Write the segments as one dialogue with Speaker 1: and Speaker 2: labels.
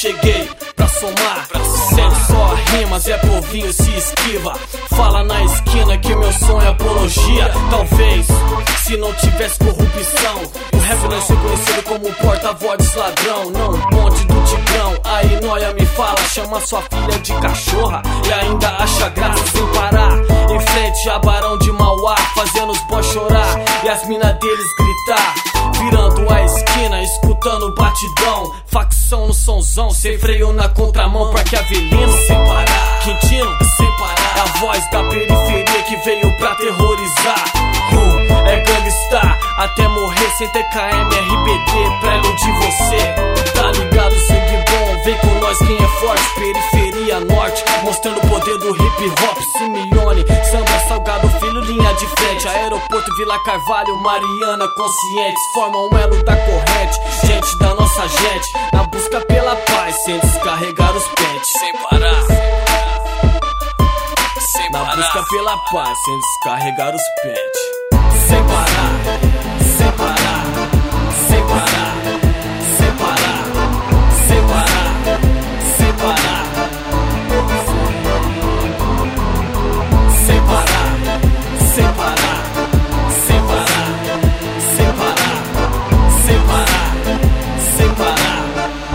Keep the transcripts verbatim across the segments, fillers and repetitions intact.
Speaker 1: cheguei pra somar, sendo só rimas, é povinho, se esquiva. Fala na esquina que meu som é apologia. Talvez, se não tivesse corrupção, o rap não ia ser conhecido como porta-voz ladrão. Não, ponte do Tigrão. Aí Noia me fala, chama sua filha de cachorra e ainda acha graça sem parar. Em frente a Barão de Mauá, fazendo os boys chorar e as mina deles gritar. Virando a esquina, escutando batidão, facção no sonzão, sem freio na contramão. Parque Avelino, sem parar. Quintino, sem parar. É a voz da periferia que veio pra terrorizar. uh, É gangsta, até morrer sem T K M, R B D pra iludir você. Tá ligado, sangue bom, vem com nós quem é forte. Periferia norte, mostrando o poder do hip hop. Simeone, Samba, Salgado Filho, linha de frente. Aeroporto, Vila Carvalho, Mariana, conscientes formam um elo da corrente. Gente da nossa gente, na busca pela paz, sem descarregar os pentes.
Speaker 2: Sem parar, sem
Speaker 1: Na
Speaker 2: parar.
Speaker 1: busca pela paz, sem descarregar os pentes. Sem parar, sem parar, sem parar, sem parar, sem parar, sem parar, sem parar, sem parar, sem parar, sem parar, sem parar, sem parar.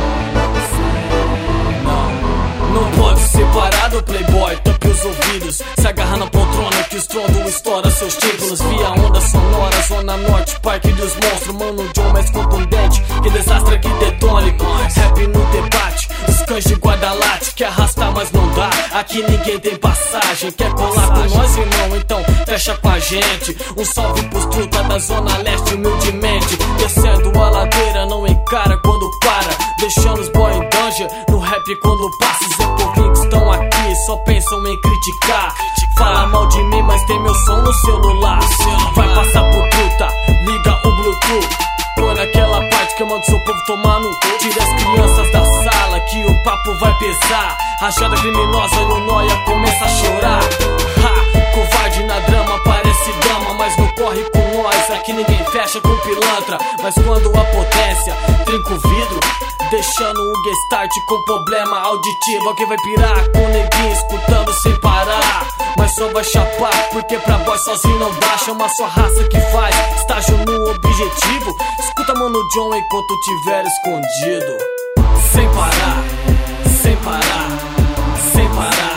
Speaker 1: Não, não pode ser parado, playboy, tampe os ouvidos. Se agarra na poltrona que o estrondo estoura seus tímpanos. Via onda sonora, zona norte, parque dos monstros. Mano, John mais contundente, que desastre que detone. Rap no debate, os cães de guarda-late. Quer arrastar mas não dá, aqui ninguém tem passagem. Quer colar com nós, irmão, então fecha com a gente. Um salve pros truta da zona leste, humildemente. Descendo a ladeira, não encara quando para, deixando os boy em danger. No rap quando passa, os ecovinhos estão aqui, só pensam em criticar. Fala mal de mim, mas tem meu som no celular. Vai passar por truta, liga o Bluetooth. Põe naquela parte que eu mando seu povo tomar no cu. Tira as crianças da sala que o papo vai pesar. Rachada criminosa e o Noia começa a chorar. Ha, covarde na drama, parece dama, mas não corre com nós. Aqui ninguém fecha com pilantra, mas quando a potência trinca o vidro, deixando um gestart com problema auditivo. Alguém vai pirar com neguinho escutando sem parar, mas só vai chapar, porque pra boy sozinho não dá. Chama sua raça que faz estágio no objetivo. Escuta Mano John enquanto tiver escondido. Sem parar, sem parar, sem parar.